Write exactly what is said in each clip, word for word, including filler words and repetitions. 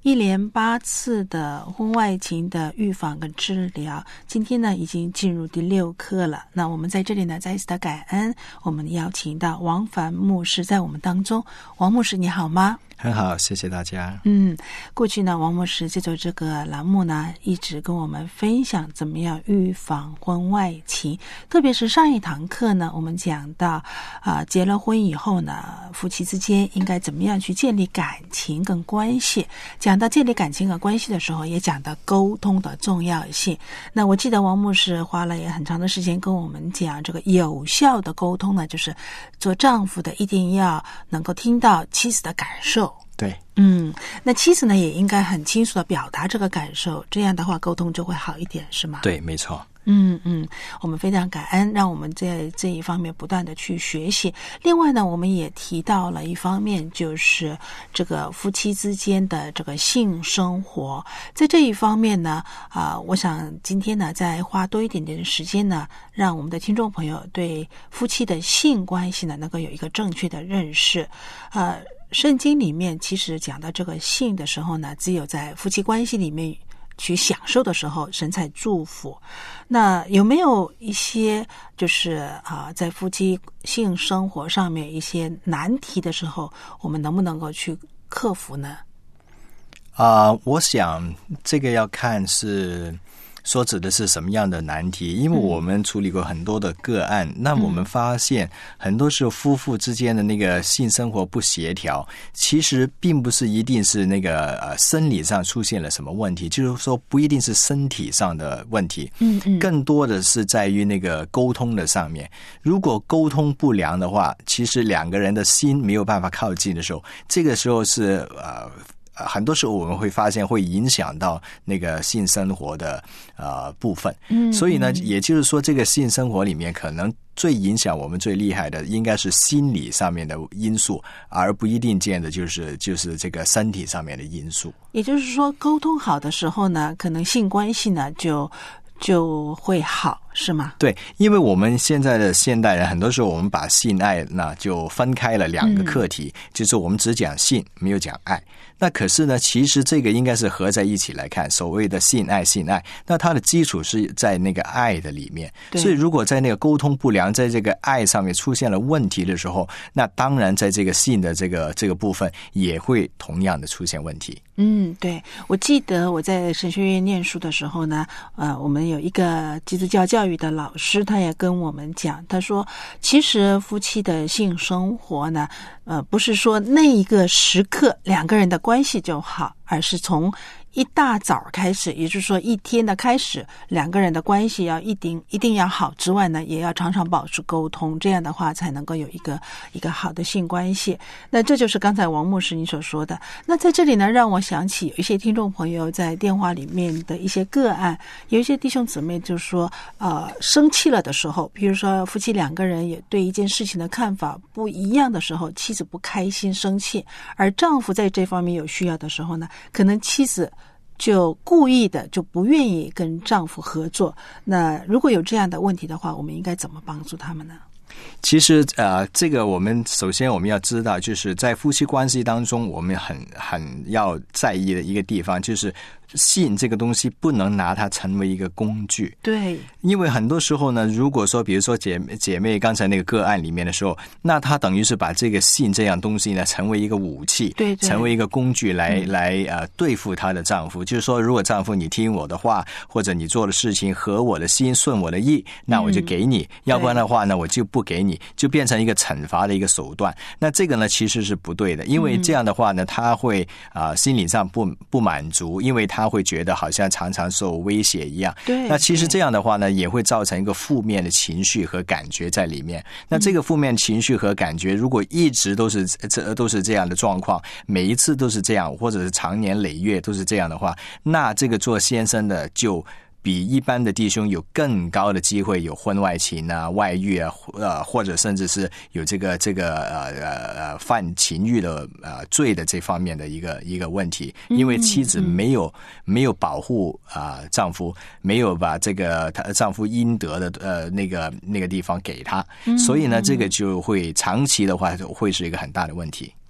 一连八次的婚外情的预防跟治疗，今天呢已经进入第六课了。那我们在这里呢再一次的感恩，我们邀请到王凡牧师在我们当中。王牧师你好吗？ 很好，谢谢大家。 嗯，过去呢，王牧师借着这个栏目呢，一直跟我们分享怎么样预防婚外情。特别是上一堂课呢，我们讲到啊、呃，结了婚以后呢，夫妻之间应该怎么样去建立感情跟关系。讲到建立感情和关系的时候，也讲到沟通的重要性。那我记得王牧师花了也很长的时间跟我们讲，这个有效的沟通呢，就是做丈夫的一定要能够听到妻子的感受。 对， 嗯，那妻子呢也应该很清楚的表达这个感受，这样的话沟通就会好一点，是吗？ 对，没错。 嗯嗯，我们非常感恩，让我们在这一方面不断的去学习。另外呢，我们也提到了一方面，就是这个夫妻之间的这个性生活。在这一方面呢，啊、呃，我想今天呢，再花多一点点的时间呢，让我们的听众朋友对夫妻的性关系呢，能够有一个正确的认识。呃，圣经里面其实讲到这个性的时候呢，只有在夫妻关系里面去享受的时候，神才祝福。那有没有一些就是啊，在夫妻性生活上面一些难题的时候，我们能不能够去克服呢？ 啊、呃，我想这个要看是说指的是什么样的难题，因为我们处理过很多的个案，嗯、那我们发现很多时候夫妇之间的那个性生活不协调，其实并不是一定是那个呃生理上出现了什么问题，就是说不一定是身体上的问题，嗯嗯，更多的是在于那个沟通的上面。如果沟通不良的话，其实两个人的心没有办法靠近的时候，这个时候是呃。很多时候我们会发现会影响到那个性生活的呃部分，嗯，所以呢，也就是说，这个性生活里面可能最影响我们最厉害的，应该是心理上面的因素，而不一定见的就是就是这个身体上面的因素。 也就是说，沟通好的时候呢，可能性关系呢就就会好，是吗？ 对，因为我们现在的现代人，很多时候我们把性爱呢就分开了两个课题，嗯、就是我们只讲性，没有讲爱。那可是呢，其实这个应该是合在一起来看，所谓的性爱性爱，那它的基础是在那个爱的里面。所以如果在那个沟通不良，在这个爱上面出现了问题的时候，那当然在这个性的这个这个部分也会同样的出现问题。 嗯，对，我记得我在神学院念书的时候呢，呃，我们有一个基督教教育的老师，他也跟我们讲，他说，其实夫妻的性生活呢，呃，不是说那一个时刻两个人的关系就好，而是从一大早开始，也就是说一天的开始，两个人的关系要一定一定要好之外呢，也要常常保持沟通，这样的话才能够有一个一个好的性关系。那这就是刚才王牧师你所说的。那在这里呢，让我想起有一些听众朋友在电话里面的一些个案，有一些弟兄姊妹就说呃生气了的时候，比如说夫妻两个人也对一件事情的看法不一样的时候，妻子不开心生气，而丈夫在这方面有需要的时候呢，可能妻子就故意的就不愿意跟丈夫合作。那如果有这样的问题的话，我们应该怎么帮助他们呢？ 其实呃，这个我们首先我们要知道，就是在夫妻关系当中，我们很很要在意的一个地方，就是性这个东西不能拿它成为一个工具。 对， 因为很多时候呢，如果说比如说姐姐妹刚才那个个案里面的时候，那她等于是把这个性这样东西呢成为一个武器， 对对， 成为一个工具来、嗯、来呃对付她的丈夫。就是说，如果丈夫你听我的话，或者你做的事情合我的心顺我的意，那我就给你、嗯、要不然的话呢我就不给你，就变成一个惩罚的一个手段。那这个呢其实是不对的，因为这样的话呢他会啊、呃、心理上不不满足，因为他会觉得好像常常受威胁一样。 对， 那其实这样的话呢也会造成一个负面的情绪和感觉在里面。那这个负面情绪和感觉如果一直都是这都是这样的状况，每一次都是这样，或者是长年累月都是这样的话，那这个做先生的就比一般的弟兄有更高的机会有婚外情啊、外遇啊，呃，或者甚至是有这个这个呃呃犯情欲的呃罪的这方面的一个一个问题，因为妻子没有、嗯、没有保护啊、呃、丈夫，没有把这个她丈夫应得的呃那个那个地方给他，所以呢，这个就会长期的话会是一个很大的问题。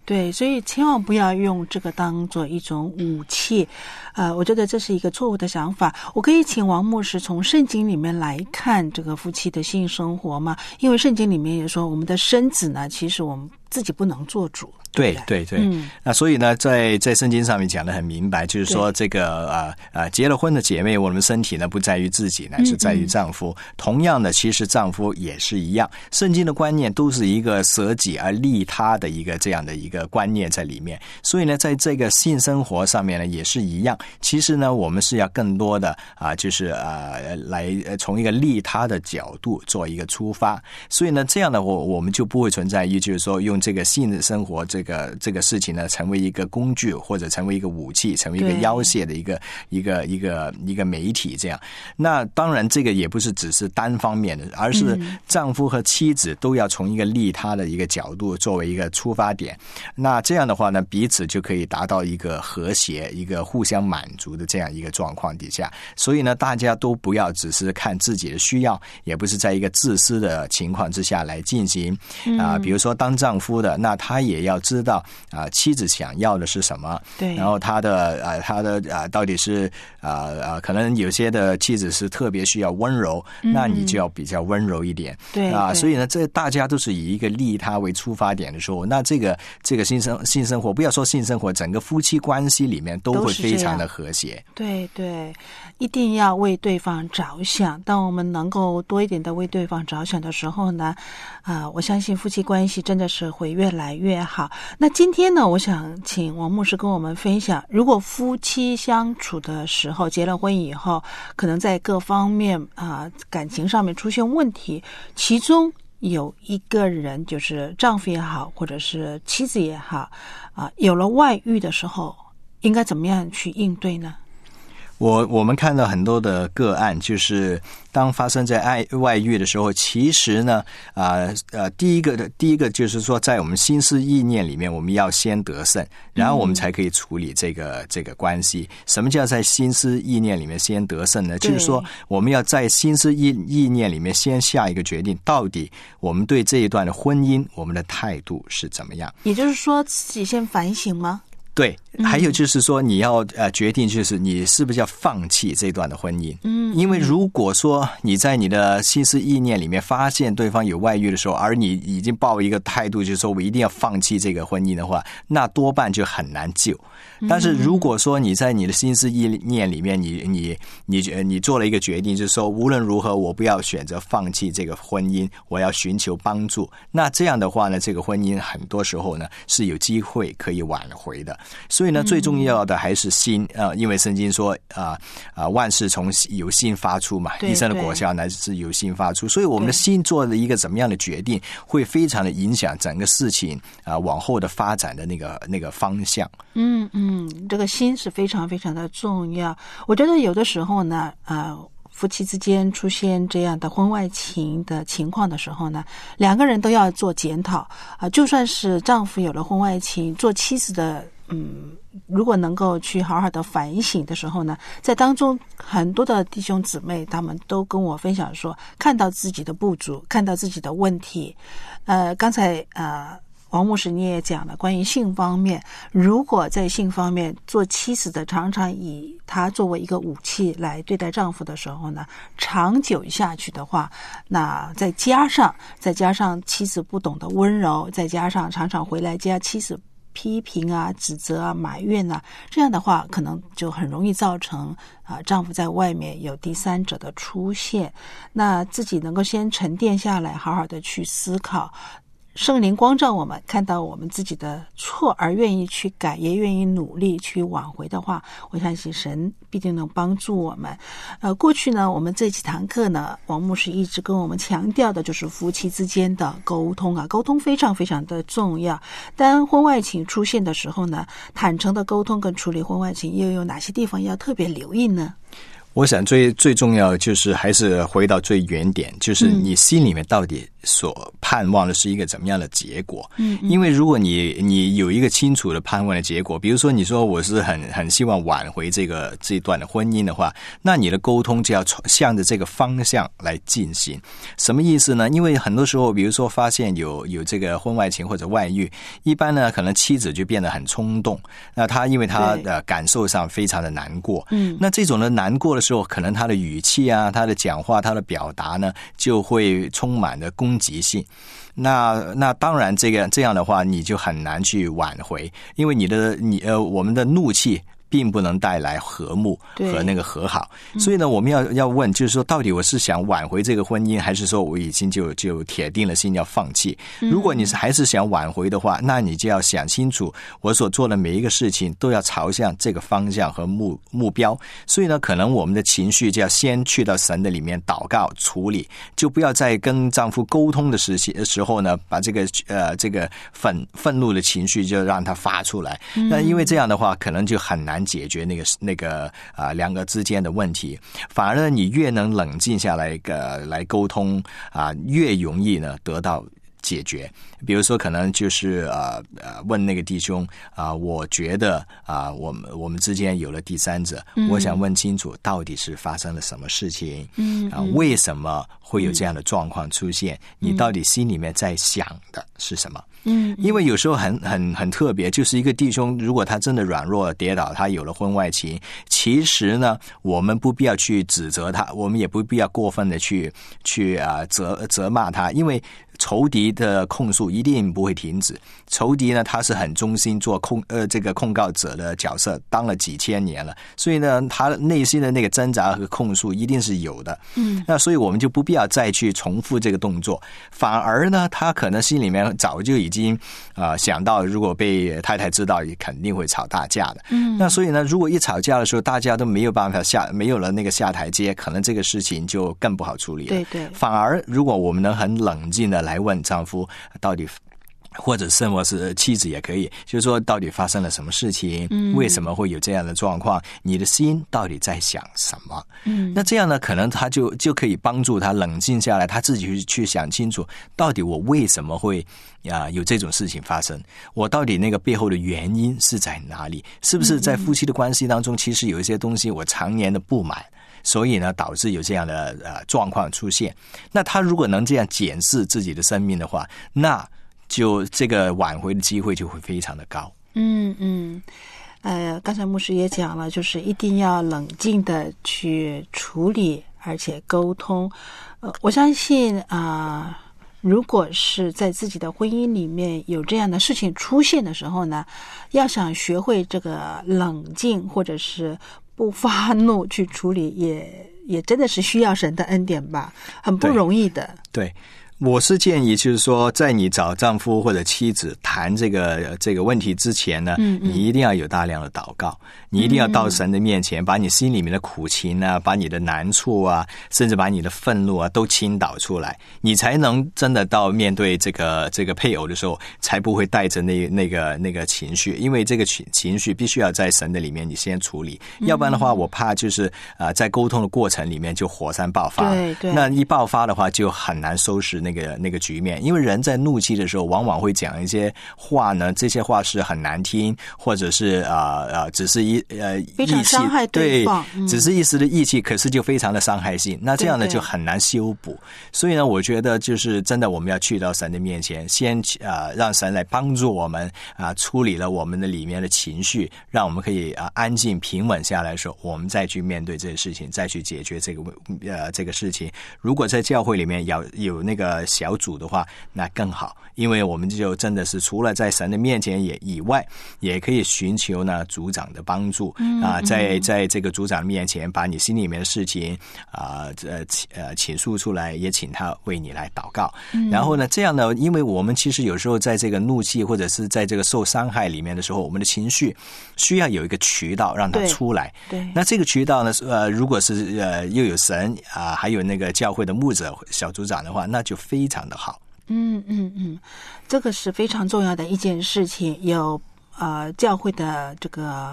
对，所以千万不要用这个当做一种武器，呃，我觉得这是一个错误的想法。我可以请王牧师从圣经里面来看这个夫妻的性生活吗？因为圣经里面也说，我们的身子呢，其实我们自己不能做主。 对对对，嗯，那所以呢，在在圣经上面讲得很明白，就是说这个呃呃结了婚的姐妹，我们身体呢不在于自己，乃是在于丈夫。嗯嗯同样的，其实丈夫也是一样，圣经的观念都是一个舍己而利他的一个这样的一个观念在里面。所以呢，在这个性生活上面呢也是一样。其实呢，我们是要更多的啊、呃，就是呃来从一个利他的角度做一个出发。所以呢，这样的我我们就不会存在于就是说用这个性的生活这个。这个这个事情呢，成为一个工具，或者成为一个武器，成为一个要挟的一个一个一个一个媒体，这样。那当然，这个也不是只是单方面的，而是丈夫和妻子都要从一个利他的一个角度作为一个出发点。那这样的话呢，彼此就可以达到一个和谐、一个互相满足的这样一个状况底下。所以呢，大家都不要只是看自己的需要，也不是在一个自私的情况之下来进行啊、呃。比如说，当丈夫的，那他也要知道啊、呃，妻子想要的是什么， 对， 然后他的啊、呃，他的啊、呃，到底是啊啊、呃，可能有些的妻子是特别需要温柔，嗯、那你就要比较温柔一点， 对啊、呃，所以呢，这大家都是以一个利他为出发点的时候，那这个这个性生性生活，不要说性生活，整个夫妻关系里面都会非常的和谐， 对对，一定要为对方着想。当我们能够多一点的为对方着想的时候呢，啊、呃，我相信夫妻关系真的是会越来越好。那今天呢，我想请王牧师跟我们分享，如果夫妻相处的时候，结了婚以后，可能在各方面啊、呃、感情上面出现问题，其中有一个人，就是丈夫也好，或者是妻子也好，啊、呃，有了外遇的时候，应该怎么样去应对呢？ 我我们看到很多的个案，就是当发生在爱外遇的时候，其实呢，啊 呃, 呃，第一个的第一个就是说，在我们心思意念里面，我们要先得胜，然后我们才可以处理这个、嗯、这个关系。什么叫在心思意念里面先得胜呢？就是说，我们要在心思意意念里面先下一个决定，到底我们对这一段的婚姻，我们的态度是怎么样？ 也就是说，自己先反省吗？ 对，还有就是说，你要呃决定，就是你是不是要放弃这段的婚姻？嗯，因为如果说你在你的心思意念里面发现对方有外遇的时候，而你已经抱一个态度，就是说我一定要放弃这个婚姻的话，那多半就很难救。但是如果说你在你的心思意念里面，你你你你做了一个决定，就是说无论如何我不要选择放弃这个婚姻，我要寻求帮助。那这样的话呢，这个婚姻很多时候呢是有机会可以挽回的。所以呢，最重要的还是心啊、呃，因为圣经说啊啊、呃，万事从由心发出嘛，一生的果效乃是由心发出。所以我们的心做了一个怎么样的决定，会非常的影响整个事情啊、呃、往后的发展的那个那个方向。 嗯嗯，这个心是非常非常的重要。我觉得有的时候呢，呃。夫妻之间出现这样的婚外情的情况的时候呢，两个人都要做检讨啊、呃。就算是丈夫有了婚外情，做妻子的，嗯，如果能够去好好的反省的时候呢，在当中很多的弟兄姊妹他们都跟我分享说，看到自己的不足，看到自己的问题。呃，刚才呃。王牧师你也讲了关于性方面，如果在性方面做妻子的常常以他作为一个武器来对待丈夫的时候呢，长久下去的话，那再加上再加上妻子不懂得温柔，再加上常常回来家妻子批评啊、指责啊、埋怨啊，这样的话可能就很容易造成啊、呃、丈夫在外面有第三者的出现。那自己能够先沉淀下来，好好的去思考，圣灵光照我们，看到我们自己的错而愿意去改，也愿意努力去挽回的话，我相信神必定能帮助我们。呃，过去呢，我们这几堂课呢，王牧师一直跟我们强调的就是夫妻之间的沟通啊，沟通非常非常的重要。当婚外情出现的时候呢，坦诚的沟通跟处理婚外情又有哪些地方要特别留意呢？ 我想最最重要就是还是回到最原点，就是你心里面到底所盼望的是一个怎么样的结果。 嗯， 因为如果你你有一个清楚的盼望的结果，比如说你说我是很很希望挽回这个这段的婚姻的话，那你的沟通就要向着这个方向来进行。什么意思呢？因为很多时候比如说发现有有这个婚外情或者外遇，一般呢可能妻子就变得很冲动，那他因为他的感受上非常的难过， 嗯， 那这种的难过的时候，可能他的语气啊，他的讲话，他的表达呢就会充满了攻击性。那那当然这个这样的话你就很难去挽回，因为你的你呃我们的怒气并不能带来和睦和那个和好，所以呢，我们要要问，就是说，到底我是想挽回这个婚姻，还是说我已经就就铁定了心要放弃？如果你是还是想挽回的话，那你就要想清楚，我所做的每一个事情都要朝向这个方向和目目标。所以呢，可能我们的情绪就要先去到神的里面祷告处理，就不要在跟丈夫沟通的时时候呢，把这个呃这个愤愤怒的情绪就让它发出来。那因为这样的话，可能就很难解决那个那个啊、呃、两个之间的问题，反而呢，你越能冷静下来个、呃、来沟通啊、呃，越容易呢得到解决。比如说，可能就是呃呃问那个弟兄啊、呃，我觉得啊、呃，我们我们之间有了第三者，嗯、我想问清楚到底是发生了什么事情，嗯啊、呃，为什么会有这样的状况出现？嗯、你到底心里面在想的是什么？嗯，因为有时候很很很特别，就是一个弟兄，如果他真的软弱跌倒，他有了婚外情，其实呢，我们不必要去指责他，我们也不必要过分的去去啊、呃、责责骂他，因为仇敌的控诉一定不会停止。仇敌呢，他是很忠心做控呃这个控告者的角色，当了几千年了，所以呢，他内心的那个挣扎和控诉一定是有的。嗯，那所以我们就不必要再去重复这个动作，反而呢，他可能心里面早就已经啊、呃、想到，如果被太太知道，也肯定会吵大架的。嗯，那所以呢，如果一吵架的时候，大家都没有办法下，没有了那个下台阶，可能这个事情就更不好处理了。 对对， 反而如果我们能很冷静的来问丈夫到底，或者甚或是妻子也可以，就是说到底发生了什么事情，嗯、为什么会有这样的状况，你的心到底在想什么？嗯，那这样呢，可能他就就可以帮助他冷静下来，他自己去去想清楚，到底我为什么会啊有这种事情发生，我到底那个背后的原因是在哪里？是不是在夫妻的关系当中，其实有一些东西我常年的不满，所以呢，导致有这样的呃状况出现。那他如果能这样检视自己的生命的话，那就这个挽回的机会就会非常的高。 嗯嗯，呃，刚才牧师也讲了，就是一定要冷静的去处理，而且沟通。呃，我相信啊、呃，如果是在自己的婚姻里面有这样的事情出现的时候呢，要想学会这个冷静或者是不发怒去处理，也也真的是需要神的恩典吧，很不容易的。 对。对，我是建议，就是说，在你找丈夫或者妻子谈这个这个问题之前呢，嗯嗯你一定要有大量的祷告，你一定要到神的面前，把你心里面的苦情啊，把你的难处啊，甚至把你的愤怒啊，都倾倒出来，你才能真的到面对这个这个配偶的时候，才不会带着那那个那个情绪，因为这个情情绪必须要在神的里面你先处理，嗯、要不然的话，我怕就是啊、呃，在沟通的过程里面就火山爆发， 对对， 那一爆发的话就很难收拾那个那个局面，因为人在怒气的时候，往往会讲一些话呢，这些话是很难听，或者是呃呃，只是一呃非常伤害对方， 对、嗯，只是一时的义气，可是就非常的伤害性。那这样呢，就很难修补。所以呢，我觉得就是真的，我们要去到神的面前，先呃让神来帮助我们啊、呃，处理了我们的里面的情绪，让我们可以啊、呃、安静平稳下来的时候，我们再去面对这个事情，再去解决这个呃这个事情。如果在教会里面有有那个小组的话，那更好，因为我们就真的是除了在神的面前也以外，也可以寻求呢组长的帮助啊、呃，在在这个组长面前把你心里面的事情啊呃呃倾诉出来，也请他为你来祷告。嗯、然后呢，这样呢，因为我们其实有时候在这个怒气或者是在这个受伤害里面的时候，我们的情绪需要有一个渠道让它出来。 对，对， 那这个渠道呢，呃，如果是呃又有神啊、呃，还有那个教会的牧者小组长的话，那就非常的好。 嗯嗯嗯，这个是非常重要的一件事情，有呃教会的这个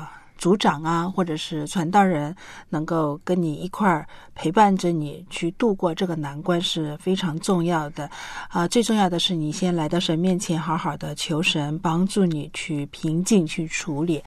组长啊，或者是传道人，能够跟你一块儿陪伴着你去度过这个难关是非常重要的啊、呃。最重要的是，你先来到神面前，好好的求神帮助你去平静去处理。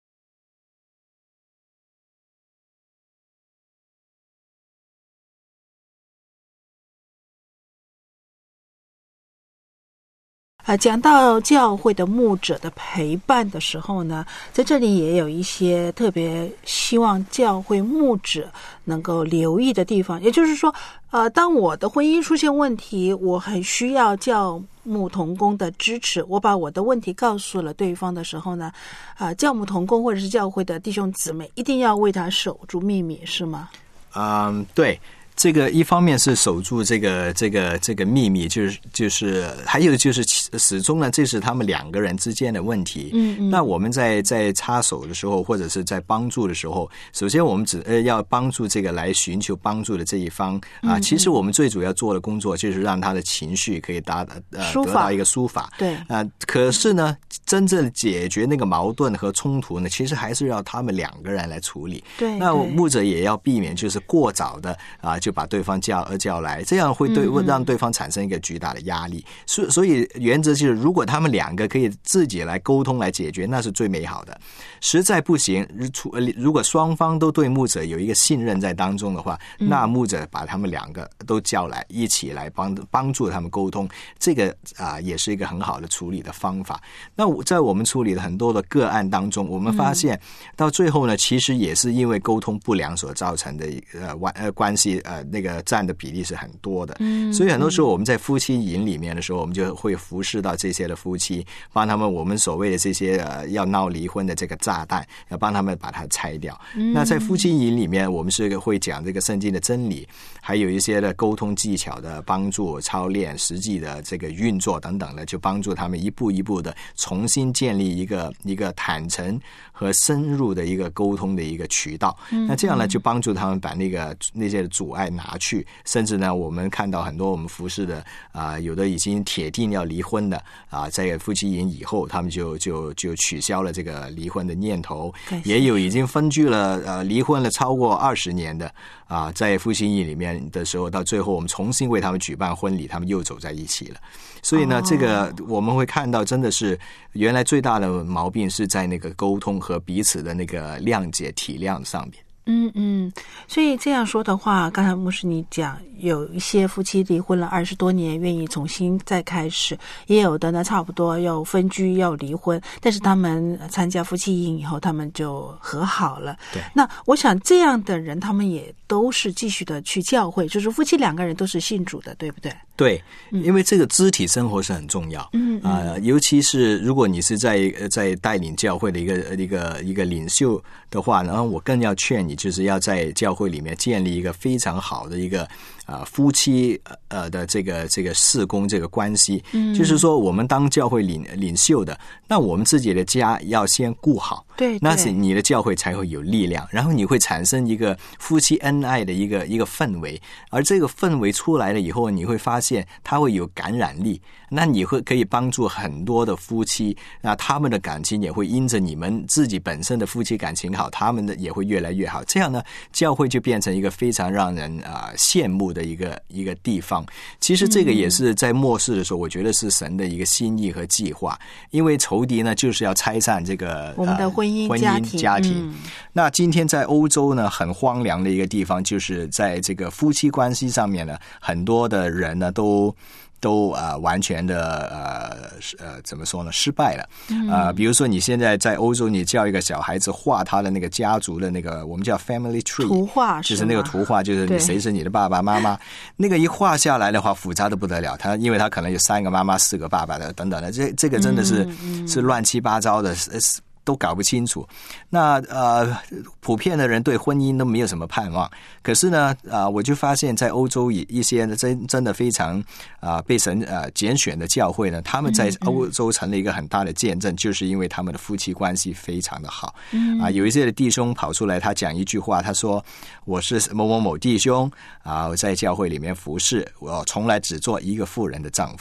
呃，讲到教会的牧者的陪伴的时候呢，在这里也有一些特别希望教会牧者能够留意的地方。也就是说，呃，当我的婚姻出现问题，我很需要教牧同工的支持，我把我的问题告诉了对方的时候呢，啊、呃，教牧同工或者是教会的弟兄姊妹一定要为他守住秘密，是吗？ 嗯，对。这个一方面是守住这个这个这个秘密，就是就是还有就是始终呢，这是他们两个人之间的问题。嗯嗯。那我们在在插手的时候，或者是在帮助的时候，首先我们只呃要帮助这个来寻求帮助的这一方啊。嗯嗯，其实我们最主要做的工作就是让他的情绪可以达呃得到一个抒发。 对。 啊，可是呢，真正解决那个矛盾和冲突呢，其实还是要他们两个人来处理。 对。 那牧者也要避免就是过早的啊。就把对方叫叫来，这样会对让对方产生一个巨大的压力。所所以原则就是，如果他们两个可以自己来沟通来解决，那是最美好的。实在不行，如果双方都对牧者有一个信任在当中的话，那牧者把他们两个都叫来，一起来帮帮助他们沟通，这个啊、呃、也是一个很好的处理的方法。那在我们处理的很多的个案当中，我们发现到最后呢，其实也是因为沟通不良所造成的呃关呃关系。呃，那个占的比例是很多的，嗯，所以很多时候我们在夫妻营里面的时候，我们就会服侍到这些的夫妻，帮他们我们所谓的这些呃要闹离婚的这个炸弹，要帮他们把它拆掉。嗯、那在夫妻营里面，我们是会讲这个圣经的真理，还有一些的沟通技巧的帮助、操练、实际的这个运作等等的，就帮助他们一步一步的重新建立一个一个坦诚和深入的一个沟通的一个渠道。嗯、那这样呢，就帮助他们把那个那些阻碍拿去，甚至呢，我们看到很多我们服侍的啊、呃，有的已经铁定要离婚的啊、呃，在夫妻营以后，他们就就就取消了这个离婚的念头，也有已经分居了呃离婚了超过二十年的啊、呃，在夫妻营里面的时候，到最后我们重新为他们举办婚礼，他们又走在一起了。所以呢，这个我们会看到，真的是原来最大的毛病是在那个沟通和彼此的那个谅解、体谅上面。 嗯嗯，所以这样说的话，刚才牧师你讲，有一些夫妻离婚了二十多年，愿意重新再开始，也有的呢差不多要分居要离婚，但是他们参加夫妻营以后，他们就和好了。 对， 那我想这样的人，他们也都是继续的去教会，就是夫妻两个人都是信主的，对不对？ 对，因为这个肢体生活是很重要。嗯啊、呃，尤其是如果你是在在带领教会的一个一个一个领袖的话，然后我更要劝你，就是要在教会里面建立一个非常好的一个啊、呃、夫妻呃的这个这个事工这个关系。嗯，就是说我们当教会领领袖的，那我们自己的家要先顾好。 对， 那是你的教会才会有力量，然后你会产生一个夫妻恩爱的一个一个氛围，而这个氛围出来了以后，你会发现它会有感染力，那你会可以帮助很多的夫妻，那他们的感情也会因着你们自己本身的夫妻感情好，他们的也会越来越好，这样呢，教会就变成一个非常让人啊、呃、羡慕的一个一个地方。其实这个也是在末世的时候，我觉得是神的一个心意和计划，因为仇敌呢就是要拆散这个我们的婚姻、呃、 婚姻家庭。嗯、那今天在欧洲呢，很荒凉的一个地方，就是在这个夫妻关系上面呢，很多的人呢都。都啊、呃、完全的呃呃怎么说呢失败了啊、呃、比如说你现在在欧洲，你叫一个小孩子画他的那个家族的那个我们叫 family tree 图画， 就是那个图画，就是你谁是你的爸爸妈妈，那个一画下来的话复杂的不得了，他因为他可能有三个妈妈四个爸爸的等等的，这这个真的是、嗯嗯、是乱七八糟的，是都搞不清楚。那呃，普遍的人对婚姻都没有什么盼望。可是呢，啊、呃，我就发现，在欧洲一些真真的非常啊、呃、被神呃拣选的教会呢，他们在欧洲成了一个很大的见证，嗯嗯就是因为他们的夫妻关系非常的好。嗯啊、呃，有一些的弟兄跑出来，他讲一句话，他说：“我是某某某弟兄啊、呃，我在教会里面服侍，我从来只做一个妇人的丈夫。”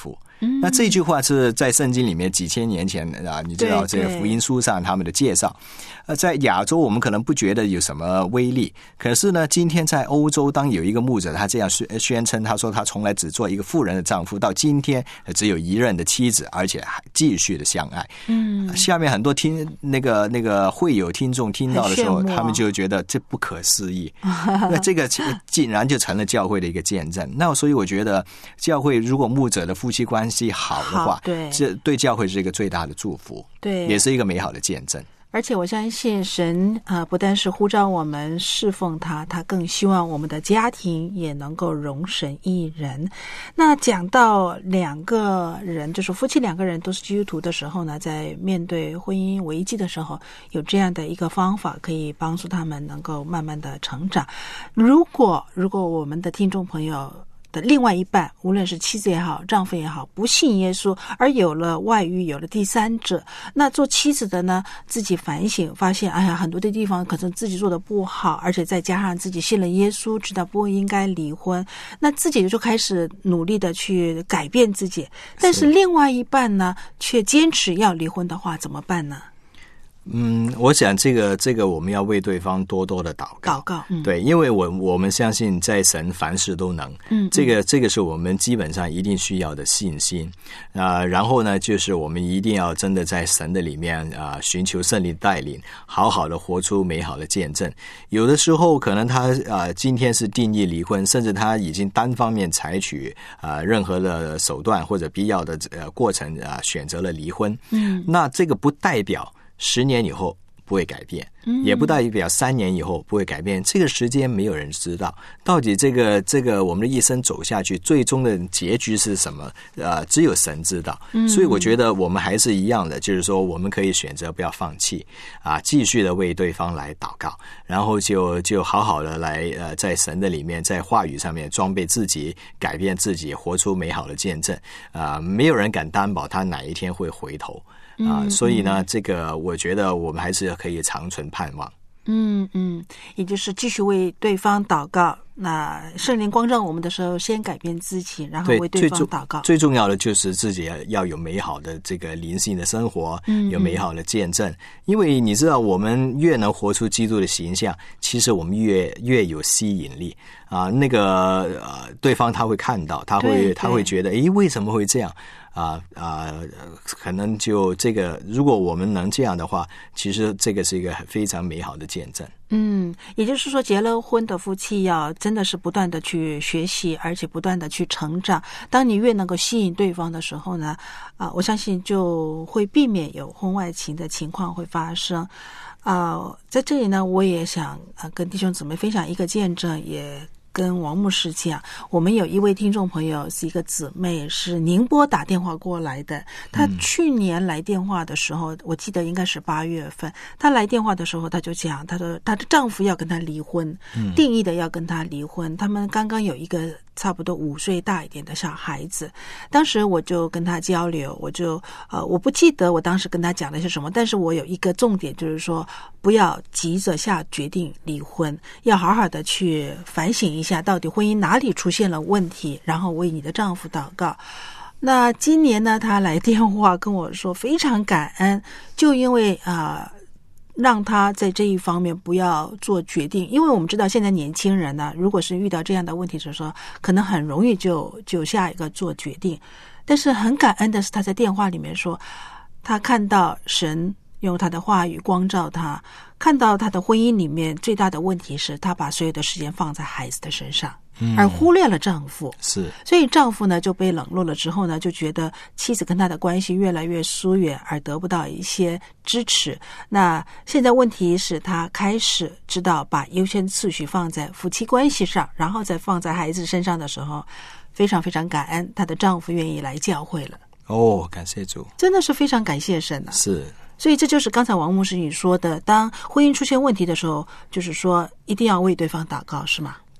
嗯、那这句话是在圣经里面几千年前啊，你知道这个福音书上他们的介绍。呃，在亚洲我们可能不觉得有什么威力，可是呢，今天在欧洲，当有一个牧者他这样宣称，他说他从来只做一个妇人的丈夫，到今天只有一任的妻子，而且还继续的相爱。嗯，下面很多听那个那个会友听众听到的时候，哦、他们就觉得这不可思议。那这个竟然就成了教会的一个见证。那所以我觉得，教会如果牧者的夫妻关系好的话，对，这对教会是一个最大的祝福，对，也是一个美好的见证。 而且我相信神啊、呃，不但是呼召我们侍奉他，他更希望我们的家庭也能够容神一人。那讲到两个人，就是夫妻两个人都是基督徒的时候呢，在面对婚姻危机的时候，有这样的一个方法可以帮助他们能够慢慢的成长。如果如果我们的听众朋友的另外一半，无论是妻子也好，丈夫也好，不信耶稣，而有了外遇，有了第三者，那做妻子的呢，自己反省发现，哎呀，很多的地方可能自己做的不好，而且再加上自己信了耶稣，知道不应该离婚，那自己就开始努力的去改变自己。但是另外一半呢，却坚持要离婚的话，怎么办呢？ 嗯，我想这个这个我们要为对方多多的祷告， 祷告，嗯， 对，因为我我们相信在神凡事都能，嗯，这个这个是我们基本上一定需要的信心啊、呃。然后呢，就是我们一定要真的在神的里面啊、呃，寻求圣灵带领，好好的活出美好的见证。有的时候可能他啊、呃，今天是定义离婚，甚至他已经单方面采取啊、呃、任何的手段或者必要的呃过程啊、呃，选择了离婚，嗯，那这个不代表十年以后不会改变，也不代表三年以后不会改变。这个时间没有人知道，到底这个这个我们的一生走下去，最终的结局是什么？呃，只有神知道。所以我觉得我们还是一样的，就是说我们可以选择不要放弃啊，继续的为对方来祷告，然后就就好好的来呃，在神的里面，在话语上面装备自己，改变自己，活出美好的见证啊！没有人敢担保他哪一天会回头。啊，所以呢，这个我觉得我们还是可以长存盼望。 嗯嗯，也就是继续为对方祷告。那圣灵光照我们的时候，先改变自己，然后为对方祷告。 最重要的就是自己要有美好的这个灵性的生活，嗯，有美好的见证。因为你知道，我们越能活出基督的形象，其实我们越越有吸引力啊。那个呃，对方他会看到，他会他会觉得，诶，为什么会这样？啊啊，可能就这个，如果我们能这样的话，其实这个是一个非常美好的见证。 嗯，也就是说，结了婚的夫妻要真的是不断的去学习，而且不断的去成长。当你越能够吸引对方的时候呢，啊、呃，我相信就会避免有婚外情的情况会发生。啊、呃，在这里呢，我也想啊、呃、跟弟兄姊妹分享一个见证，也跟王牧师讲，我们有一位听众朋友是一个姊妹，是宁波打电话过来的。她去年来电话的时候，嗯、我记得应该是八月份。她来电话的时候，她就讲，她说她的丈夫要跟她离婚，嗯、定义的要跟她离婚。他们刚刚有一个差不多五岁大一点的小孩子。当时我就跟她交流，我就呃我不记得我当时跟她讲的是什么，但是我有一个重点，就是说不要急着下决定离婚，要好好的去反省一下到底婚姻哪里出现了问题，然后为你的丈夫祷告。那今年呢，他来电话跟我说非常感恩，就因为啊、呃，让他在这一方面不要做决定，因为我们知道现在年轻人呢，如果是遇到这样的问题的时候，可能很容易就就下一个做决定。但是很感恩的是，他在电话里面说，他看到神用他的话语光照他，看到他的婚姻里面最大的问题是他把所有的时间放在孩子的身上，嗯、而忽略了丈夫。 是， 所以丈夫呢就被冷落了之后呢，就觉得妻子跟他的关系越来越疏远，而得不到一些支持。那现在问题是他开始知道把优先次序放在夫妻关系上，然后再放在孩子身上的时候，非常非常感恩她的丈夫愿意来教会了。 哦，感谢主， 真的是非常感谢神啊！ 是。 所以这就是刚才王牧师你说的，当婚姻出现问题的时候，就是说一定要为对方祷告，是吗？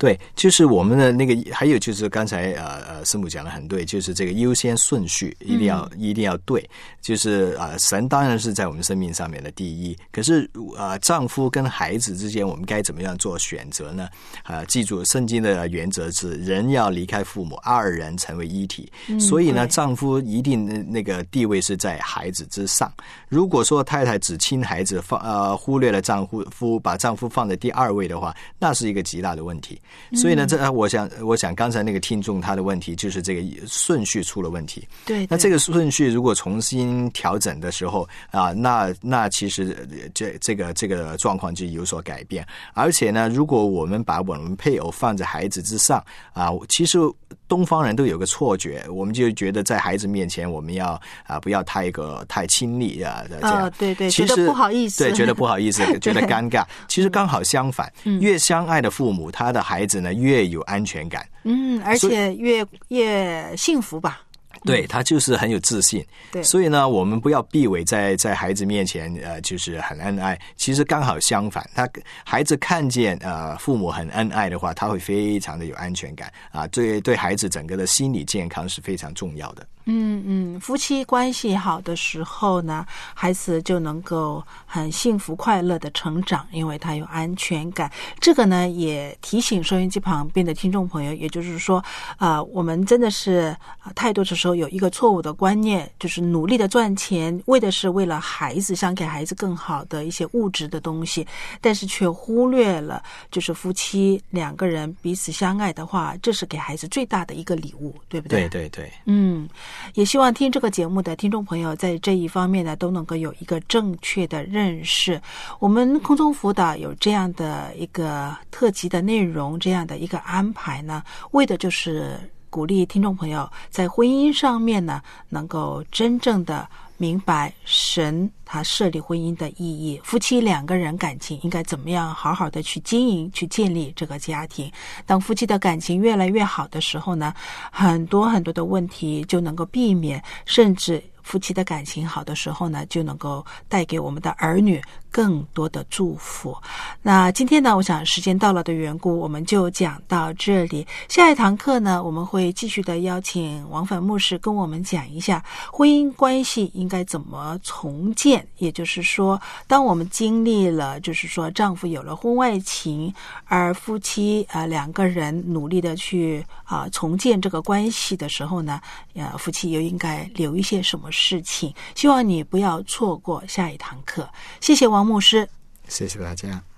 对，就是我们的那个，还有就是刚才呃呃师母讲的很对，就是这个优先顺序一定要、嗯、一定要对，就是啊、呃，神当然是在我们生命上面的第一，可是啊、呃，丈夫跟孩子之间我们该怎么样做选择呢？啊、呃，记住圣经的原则是人要离开父母，二人成为一体，嗯、所以呢，丈夫一定那个地位是在孩子之上。如果说太太只亲孩子，放呃忽略了丈夫，把丈夫放在第二位的话，那是一个极大的问题。所以呢，这我想，我想刚才那个听众他的问题就是这个顺序出了问题。 对， 那这个顺序如果重新调整的时候啊，那那其实这这个这个状况就有所改变。而且呢，如果我们把我们配偶放在孩子之上啊，其实东方人都有个错觉，我们就觉得在孩子面前我们要啊不要太个太亲昵啊，这样、 哦、对对， 其实觉得不好意思， 对，觉得不好意思，觉得尴尬。其实刚好相反，嗯、越相爱的父母，他的孩子呢越有安全感， 嗯，而且越越幸福吧。 对，他就是很有自信。 对， 所以呢，我们不要避讳在在孩子面前，呃，就是很恩爱。其实刚好相反，他孩子看见呃父母很恩爱的话，他会非常的有安全感啊，对对孩子整个的心理健康是非常重要的。 嗯嗯，夫妻关系好的时候呢，孩子就能够很幸福快乐的成长，因为他有安全感。这个呢，也提醒收音机旁边的听众朋友，也就是说，啊、呃，我们真的是、呃、太多的时候有一个错误的观念，就是努力的赚钱，为的是为了孩子，想给孩子更好的一些物质的东西，但是却忽略了，就是夫妻两个人彼此相爱的话，这是给孩子最大的一个礼物，对不对？ 对对对， 嗯。也希望听这个节目的听众朋友在这一方面呢都能够有一个正确的认识。我们空中辅导有这样的一个特辑的内容，这样的一个安排呢，为的就是鼓励听众朋友在婚姻上面呢能够真正的明白神他设立婚姻的意义，夫妻两个人感情应该怎么样好好的去经营，去建立这个家庭。当夫妻的感情越来越好的时候呢，很多很多的问题就能够避免，甚至夫妻的感情好的时候呢，就能够带给我们的儿女更多的祝福。那今天呢，我想时间到了的缘故，我们就讲到这里。下一堂课呢，我们会继续的邀请王凡牧师跟我们讲一下婚姻关系应该怎么重建。也就是说，当我们经历了就是说丈夫有了婚外情，而夫妻呃两个人努力的去啊、呃、重建这个关系的时候呢，呃夫妻又应该留一些什么事情。希望你不要错过下一堂课。谢谢王牧师， 谢谢大家。